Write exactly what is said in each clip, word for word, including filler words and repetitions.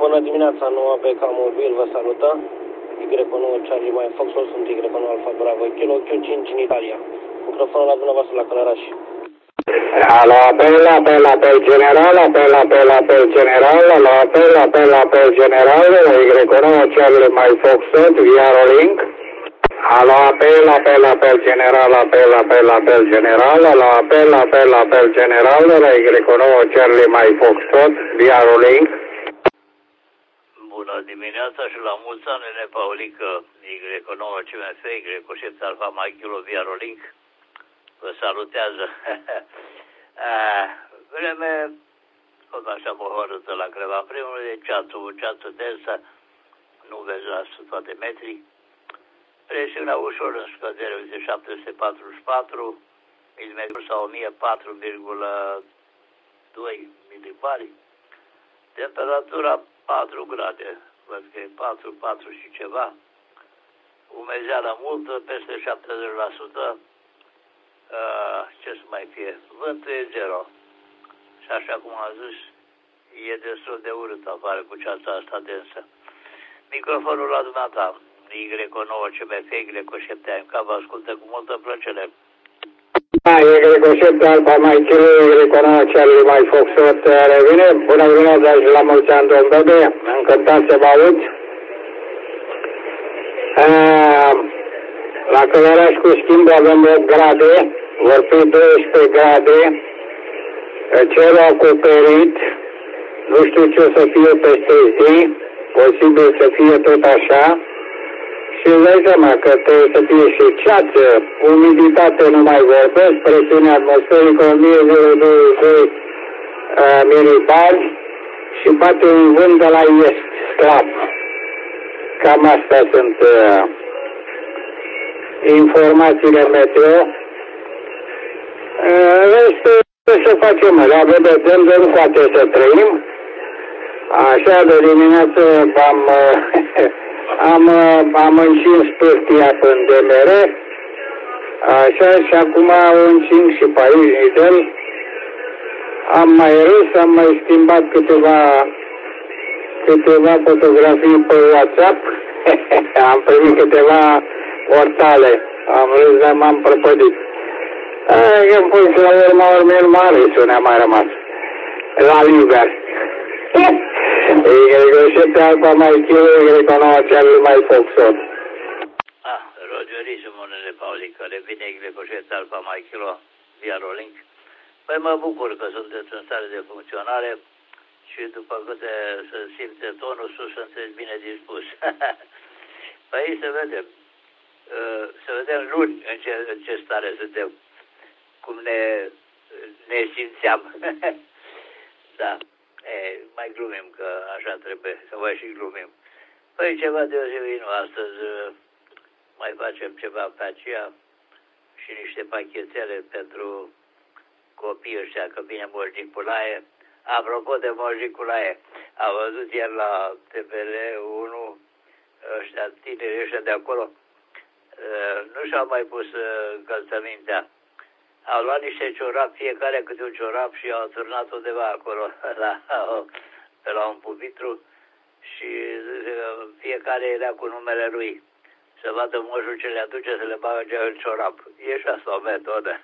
Bună dimineața, noua pe Camobil vă salută. Y nouă Charlie Mike Foxtrot, sunt Y nouă Alfa Bravo Kilo, Q cinci în Italia. Microfonul la dumneavoastră la Călăraș. Alo, apel, apel, apel general, apel, apel, apel general, alo, apel, apel, apel general, Y nouă Charlie Mike Foxtrot, via Rolink. Alo, apel, apel, apel general, apel, apel, apel general, alo, apel, apel, apel general, Y nouă Charlie Mike Foxtrot, via Rolink. Bună dimineața și la mulți ani, nene Paulică, Y nouă C M F, Y cu șepte Alfa Mike Kilo via Rolink. Vă salutează. Vreme, tot așa pohorâtă la creva primului, de ceață, ceață densă, nu vezi la sută de metri. Presiunea ușor în scădere de șapte sute patruzeci și patru milimetri sau o mie patru virgulă doi milibari. Temperatura patru grade, văd că e patru, patru și ceva. Umezeală multă, peste șaptezeci la sută. Uh, ce să mai fie? Vântul e zero. Și așa cum am zis, e destul de urât afară cu ceața asta densă. Microfonul la dumneata, Y nouă C M F, Y cu șepte A M K, vă ascultă cu multă plăcere. Da, Y cu șepte Alfa Mike Kilo, Y nouă Charlie Mike Foxtrot revine. Bună dimineața și la mulți ani, domn Bebe. Încântat să vă aud. La Călăraș cu schimb avem opt grade, vor fi douăsprezece grade, cerul acoperit, nu știu ce o să fie peste zi, posibil să fie tot așa. Și îți dai seama că trebuie să fie și ceață, umiditate nu mai vorbesc, presiune atmosferică o mie douăzeci și doi uh, milibari și bate un vânt de la est, slab. Cam astea sunt uh, informațiile meteo. Uh, restul ce să facem, la vedem de nu poate să trăim. Așa de dimineață am... Uh, Am, am încins pârtia în D M R, așa, și acum o încing și pe aici, nițel. Am mai râs, am mai schimbat câteva, câteva fotografii pe WhatsApp, am primit câteva portale, am râs, dar m-am prăpădit. În funcție la urma urmei, mare să ne-a mai rămas, la liber. Y șepte Alfa Mike Kilo, Y nouă Charlie Mike Foxtrot. Ah, Rogerism, nene Paulică, revine Y șepte Alfa Mike Kilo via Rolink. Păi mă bucur că sunteți în stare de funcționare și după câte se simte tonul sus, sunteți bine dispus. Păi să vedem. Să vedem luni în ce, în ce stare suntem, cum ne, ne simțeam. Da. E, mai glumim că așa trebuie, să mai și glumim. Păi ceva deosebit, nu, astăzi mai facem ceva pe aceea și niște pachetele pentru copii ăștia, că vine Moșniculae. Apropo de Moșniculae, am văzut ieri la T V R unu, ăștia tineri ăștia de acolo, nu și-au mai pus încălțămintea. Au luat niște ciorapi, fiecare câte un ciorap și au turnat undeva acolo, la, pe la un pupitru și fiecare era cu numele lui. Să vadă moșul ce le aduce să le bagă în ciorap. E și asta o metodă.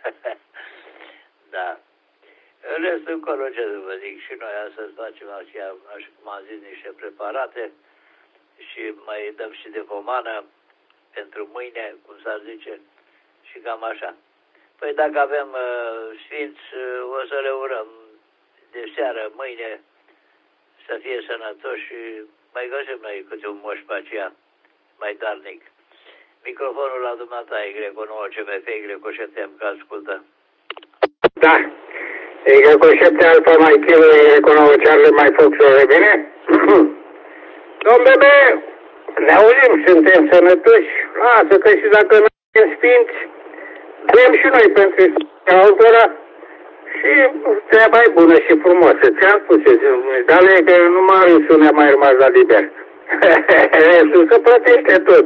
Da. În rest, încolo, ce să vă zic, și noi astăzi facem așa, așa cum am zis, niște preparate și mai dăm și de pomană pentru mâine, cum s-ar zice, și cam așa. Păi dacă avem uh, sfinți, uh, o să le urăm de seară, mâine, să fie sănătoși și mai găsim noi câte un moș pe aceea, mai darnic. Microfonul la dumneata, Y nouă C M F, Y cu șepte A M K, ascultă. Da. Y cu șepte Alfa Mike Kilo, Y nouă Charlie Mike Foxtrot, revine? Domn Bebe, ne auzim, suntem sănătoși. Lasă că și dacă nu suntem sfinți, vrem și noi pentru altora și treaba e bună și frumoasă. Ți-am spus, dar e că numai râsul ne-a mai rămas la liber. Restul se plătește tot.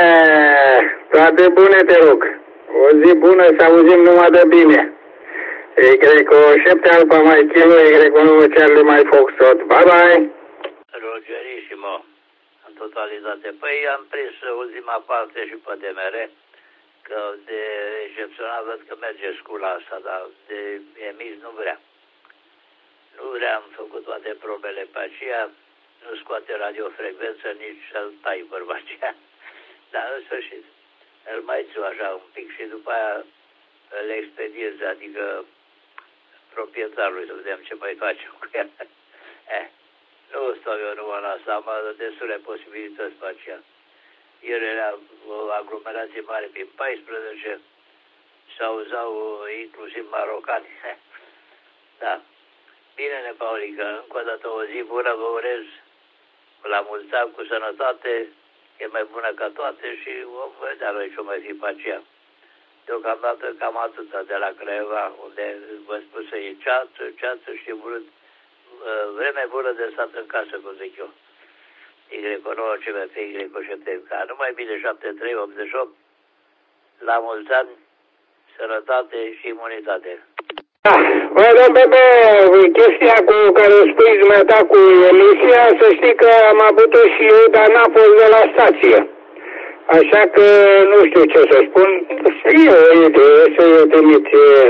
Toate bune, te rog. O zi bună, să auzim numai de bine. Y șapte Alfa Mike Kilo, Y unu Charlie Mike Foxtrot. Bye bye! Rogerissimo, în totalitate. Păi am prins ultima parte și pe D M R, că de recepționat văd că merge scula asta, dar de emis nu vrea. Nu vrea, am făcut toate probele pe aceea, nu scoate radiofrecvență, nici să-l tai vorba aceea. Dar în sfârșit, îl mai țiu așa un pic și după aia îl expediez, adică proprietarului, să vedem ce mai facem cu el. Eh, nu stau eu numai la asta, am destule posibilități pe aceea. Ieri era o aglomerație mare prin paisprezece, s-auzau inclusiv marocani. Da. Bine, Nepaulică, încă o dată o zi bună vă urez, la mulți ani, cu sănătate, e mai bună ca toate și vom vedea noi ce mai fi pe aceea. Deocamdată cam atâta de la Craiova, unde vă spun să e ceață, ceață și vrut, vreme bună de stat în casă, cum zic eu. Y nouă C M F, Y șapte K, numai bine șapte trei optzeci și opt, la mulți ani, sănătate și imunitate. Bă, domn Pepe, chestia cu care o spui dumneata cu emisia, să știi că am avut-o și eu, dar n-a fost de la stație. Așa că nu știu ce să spun, să e o idee, să-i trimiți uh,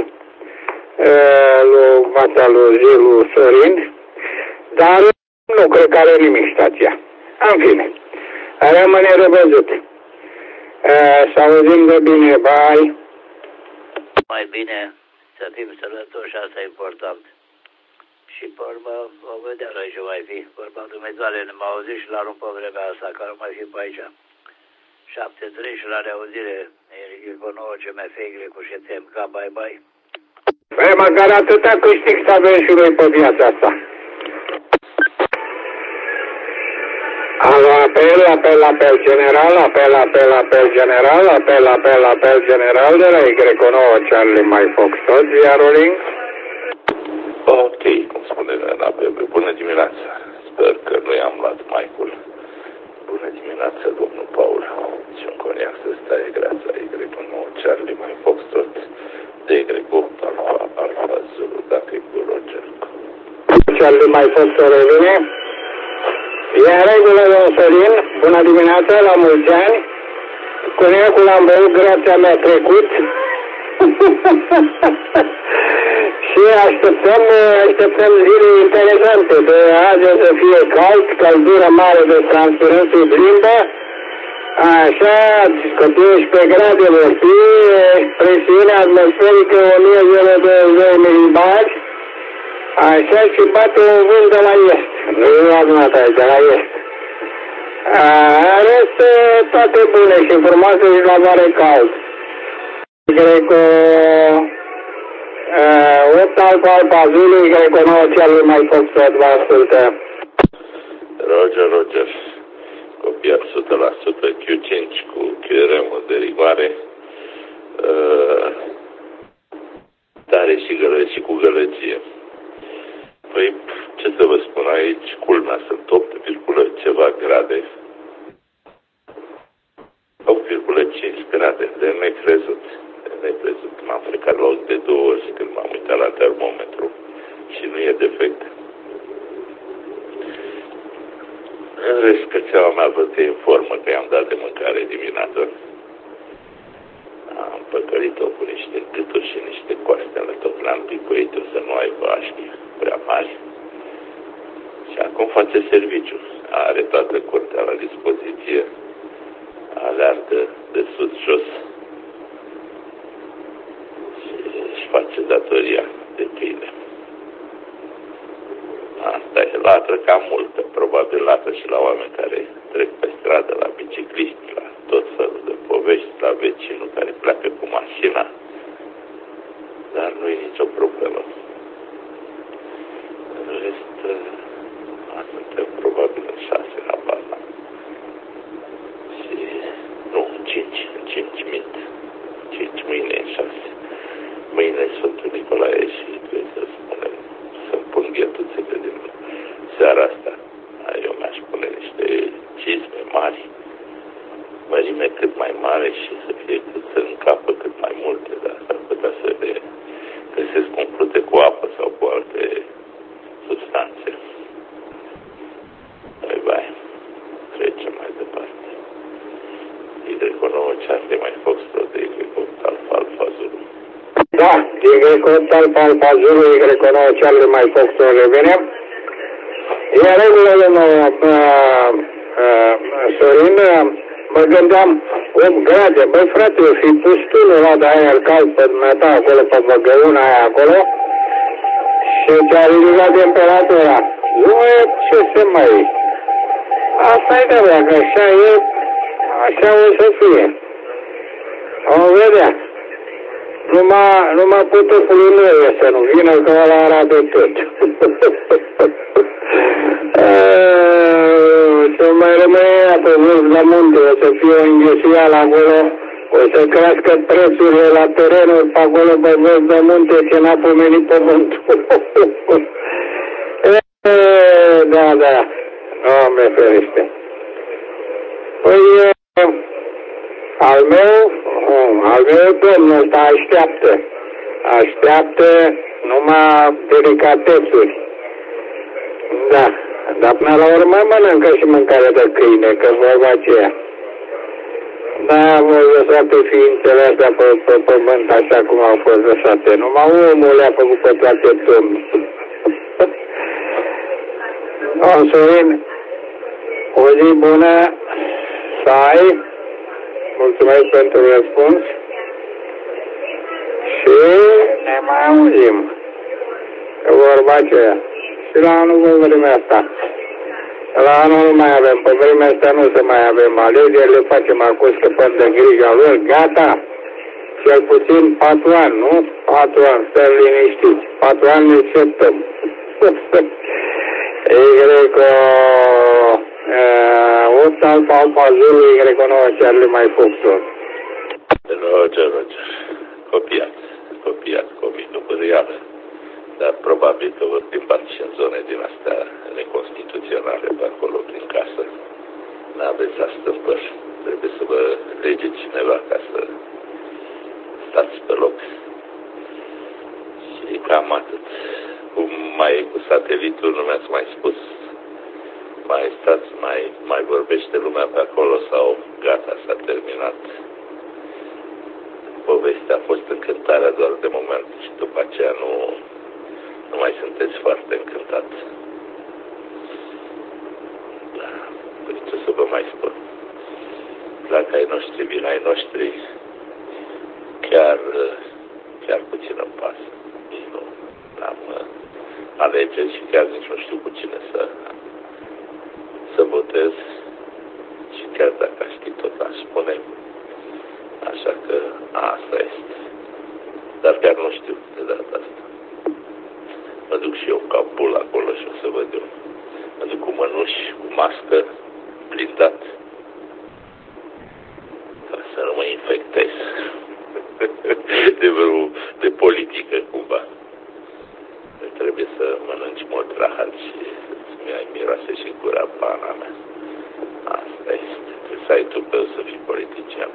lui Mata lui Zilu Sorin, dar nu cred că are nimic stația. În fine, rămâne răvăzut. Uh, să auzim de bine, bye! Mai bine să fim sănătoși, asta e important. Și pe urmă vom vedea noi ce mai fi. Vorba Dumnezeule, ne m-a auzit și la rând pe vremea asta, că nu mai fi pe aici. șapte trei și la reauzire, Y nouă C M F, Y cu șapte M K, bye bye. Păi măcar atâta câștig să avem și noi pe viața asta. Alo, apel, apel, apel general, apel, apel, apel general, apel, apel, apel general de la Y nouă Charlie Mike Foxtrot, via rolling. Ok, cum spune la P B. Bună dimineața. Sper că nu i-am luat Michael. Bună dimineața, domnul Paul. Și un coniac să stai greața Y nouă Charlie Mike Foxtrot, de Y opt Alfa, Alfa Zulu, dacă e cu Roger. Charlie Mike Foxtrot revine. E în regulă, domnul Sorin. Bună dimineața, la mulți ani. Coniacul l-am băut, grația mea trecut. Și așteptăm, așteptăm zile interesante. De azi să fie cald, căldură mare de transpirând sub limbă. Așa, paisprezece grade vor fi, presiune atmosferică o mie douăzeci de milibar. Așa, și bate un vânt de la est. Nu e la dumneata, de la est. Rest, toate bune și frumoase și la mare cald. Cred că opt Alfa Alfa Zulu, Y nouă Charlie Mike Foxtrot, vă ascultă. Roger, Roger. Copiat o sută la sută Q cinci cu Q R M de rigoare. Uh, tare și, gălă, și cu gălăgie. Păi, ce să vă spun aici, culmea, sunt opt virgulă ceva grade. opt virgulă cinci grade, de necrezut. De necrezut. M-am frecat la de două ori când m-am uitat la termometru și nu e defect. În rest, că ceaua mea văd că e în formă, că i-am dat de mâncare dimineață. Am păcălit-o cu niște gâturi și niște coaste, le tot le-am picuit-o să nu aibă așchi prea mari. Și acum face serviciu. Are toată curtea la dispoziție. Aleargă de sus-jos și își face datoria de câine. Asta e, latră cam mult, probabil latră și la oameni care trec pe stradă, la bicicliști, la tot felul de povești, la vecinul care pleacă cu mașina, dar nu e nicio problemă. În rest, suntem probabil în șase la bala. Și nu, în cinci, în cinci mint. Cinci, mâine în șase. Mâine Sfântul Nicolae și trebuie să spunem, să-mi pun ghetuțele din seara asta. Eu mi-aș pune niște cizme mari, mărime cât mai mare și să fie cât să încapă cât mai multe, dar s-ar putea să le găsesc un plus opt Alfa Alfa Zulu, Y nouă Charlie mai Foxtrot revenim. Iar regulă, domnul uh, uh, Sorin, mă gândeam, opt grade, băi frate, eu fi pus tunul ăla de aer cald pe dumneata acolo, pe băgăuna aia acolo, și ți-a ridicat temperatura. Nu e ce se mai... Asta-i de vrea, că așa e, așa o să fie. O vedea. Numai, numai putufului nu e să nu vină, că ăla arată tot. Să mai rămâne pe vârf la munte, o să fie o inghesuială acolo, o să crească prețurile la terenuri pe acolo pe vârf de munte, ce n-a pomenit pământul. Da, da, Doamne ferește. Păi, al meu, al meu domnul ăsta așteaptă, așteaptă numai delicatesuri. Da, dar până la urmă mănâncă și mâncare de câine, că vorba aceea. Da, voi lăsate ființele astea pe, pe pământ așa cum au fost lăsate. Numai omul le-a făcut pe toate domnii. O, Sorin, o zi bună să ai. Mulțumesc pentru răspuns. Și ne mai auzim. Că vorba aceea. Și la anul pe vremea asta. La anul nu mai avem, pe vremea asta nu se mai avem alegeri, le facem acum scăpăm de grija lor, gata. Cel puțin patru ani, nu? Patru ani, stai liniștiți. Patru ani ne acceptăm. Y opt Alfa Alfa Zulu, Y nouă Charlie mai Foxtrot. Roger, Roger. Copiat. Copiat COVID-ul reală. Dar probabil că vă plimbați și în zone din astea neconstituționale pe acolo prin casă. N-aveți astâmpări. Trebuie să vă lege cineva ca să stați pe loc. Și cam atât. Cum mai e cu satelitul, nu mi-ați mai spus. Mai stați, mai, mai vorbește lumea pe acolo sau gata, s-a terminat. Povestea a fost încântarea doar de moment și după aceea nu, nu mai sunteți foarte încântat. Da, păi ce să vă mai spun. Dacă ai noștri vin ai noștri, chiar, chiar puțin îmi pasă. Nu am alegeri și chiar nici nu știu cu cine să, să votez. Și chiar dacă aș ști tot aș spune. Așa că asta este. Dar chiar nu știu de data asta. Mă duc și eu ca bul acolo și o să văd eu. Mă duc cu mănuși, cu mască, blindat. Ca să nu mă infectez. De vreo, de politică cumva. Trebuie să mănânci mult rahat și să-ți mai miroase și gura pana mea. Asta este. Trebuie să ai tu pe să fii politician.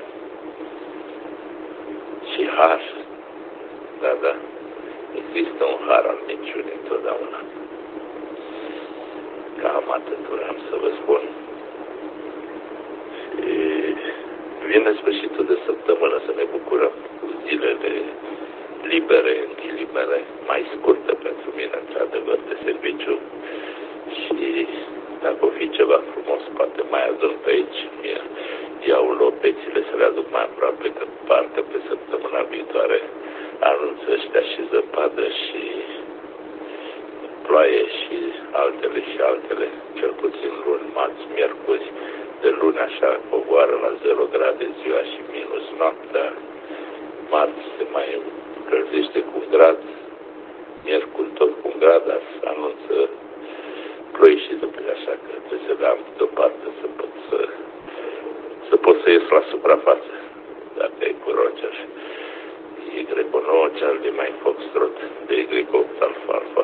Și har. Da, da. Există un har al minciunii întotdeauna. Cam atât vreau să vă spun. Și vine sfârșitul de săptămână să ne bucurăm cu zilele libere, în ghilimele, mai scurte pentru mine, într-adevăr, de serviciu. Și dacă o fi ceva frumos, poate mai adun pe aici, mie iau lopețile să le aduc mai aproape, că parcă pe săptămâna viitoare anunță ăștia și zăpadă și ploaie și altele și altele, cel puțin luni, marți, miercuri, de luni așa coboară la zero grade ziua și minus noaptea, marți se mai încălzește cu un grad, miercuri tot cu un grad, dar anunță ploi și după așa că trebuie să le am deoparte să pot să, să pot să ies la suprafață, dacă e cu Roger. Y nouă Charlie mai Foxtrot, de Y opt Alfa Alfa